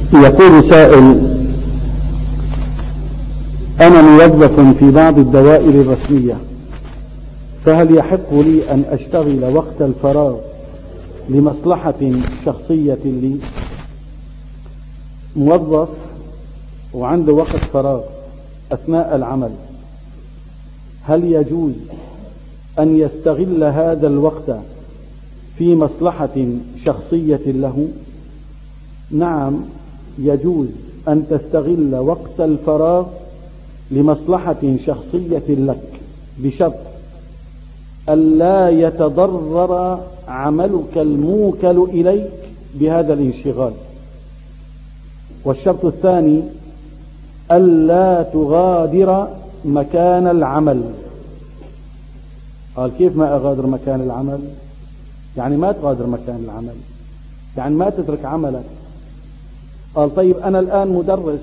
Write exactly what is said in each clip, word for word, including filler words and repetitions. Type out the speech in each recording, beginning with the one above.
يقول سائل: أنا موظف في بعض الدوائر الرسمية، فهل يحق لي أن أشتغل وقت الفراغ لمصلحة شخصية لي؟ موظف وعنده وقت فراغ أثناء العمل، هل يجوز أن يستغل هذا الوقت في مصلحة شخصية له؟ نعم، يجوز أن تستغل وقت الفراغ لمصلحة شخصية لك، بشرط ألا يتضرر عملك الموكل إليك بهذا الانشغال. والشرط الثاني: ألا تغادر مكان العمل. قال: كيف ما أغادر مكان العمل؟ يعني ما تغادر مكان العمل، يعني ما تترك عملك. قال: طيب أنا الآن مدرس،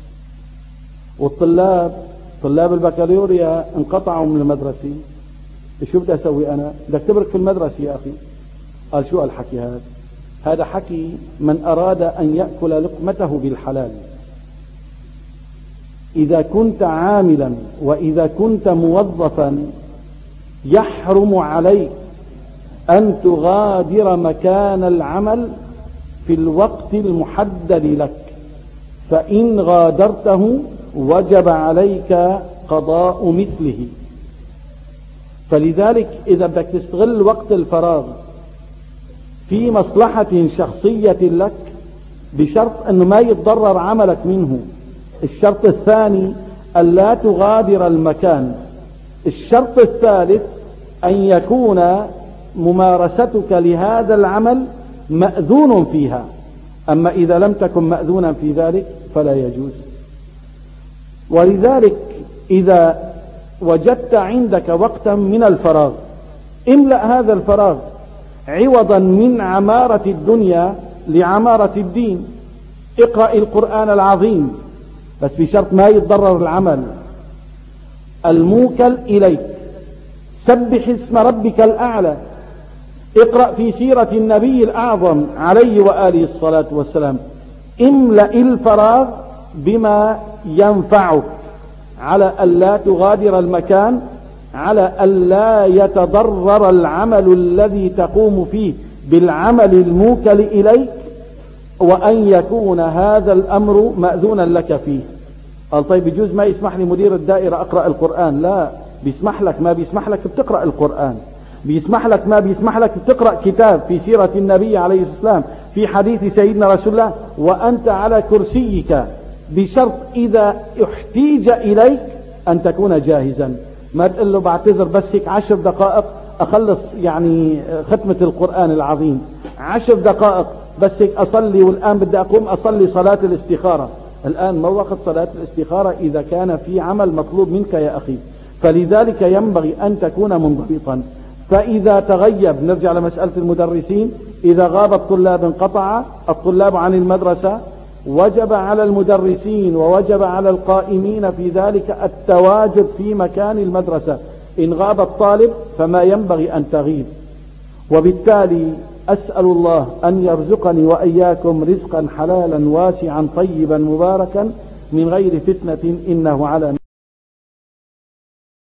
والطلاب طلاب البكالوريا انقطعوا من المدرسة، شو بدي أسوي أنا؟ بدك تبرك في المدرسة يا أخي. قال: شو الحكي هذا؟ هذا حكي من أراد أن يأكل لقمته بالحلال. إذا كنت عاملا وإذا كنت موظفا يحرم عليك أن تغادر مكان العمل في الوقت المحدد لك، فإن غادرته وجب عليك قضاء مثله. فلذلك إذا بدك تستغل وقت الفراغ في مصلحة شخصية لك، بشرط أنه ما يتضرر عملك منه. الشرط الثاني: ألا تغادر المكان. الشرط الثالث: أن يكون ممارستك لهذا العمل مأذون فيها. أما إذا لم تكن مأذونا في ذلك فلا يجوز. ولذلك إذا وجدت عندك وقتا من الفراغ، املأ هذا الفراغ عوضا من عمارة الدنيا لعمارة الدين. اقرأ القرآن العظيم، بس بشرط ما يتضرر العمل الموكل إليك. سبح اسم ربك الأعلى. اقرأ في سيرة النبي الأعظم عليه وآله الصلاة والسلام. املأ الفراغ بما ينفعك، على ألا تغادر المكان، على ألا يتضرر العمل الذي تقوم فيه بالعمل الموكل إليك، وأن يكون هذا الأمر مأذونا لك فيه. قال: طيب يجوز ما يسمح لي مدير الدائرة أقرأ القرآن؟ لا، بيسمح لك. ما بيسمح لك بتقرأ القرآن، بيسمح لك ما بيسمح لك بتقرأ كتاب في سيرة النبي عليه الصلاة والسلام، في حديث سيدنا رسول الله، وأنت على كرسيك، بشرط إذا احتيج إليك أن تكون جاهزا. ما تقول له بعتذر بس هيك عشر دقائق أخلص يعني ختمة القرآن العظيم، عشر دقائق بس هيك أصلي، والآن بدي أقوم أصلي صلاة الاستخارة. الآن ما وقت صلاة الاستخارة إذا كان في عمل مطلوب منك يا أخي. فلذلك ينبغي أن تكون منضبطا. فإذا تغيب، نرجع لمسألة المدرسين، إذا غاب الطلاب انقطع الطلاب عن المدرسة، وجب على المدرسين ووجب على القائمين في ذلك التواجد في مكان المدرسة. إن غاب الطالب فما ينبغي أن تغيب. وبالتالي أسأل الله أن يرزقني وإياكم رزقا حلالا واسعا طيبا مباركا من غير فتنة، إنه على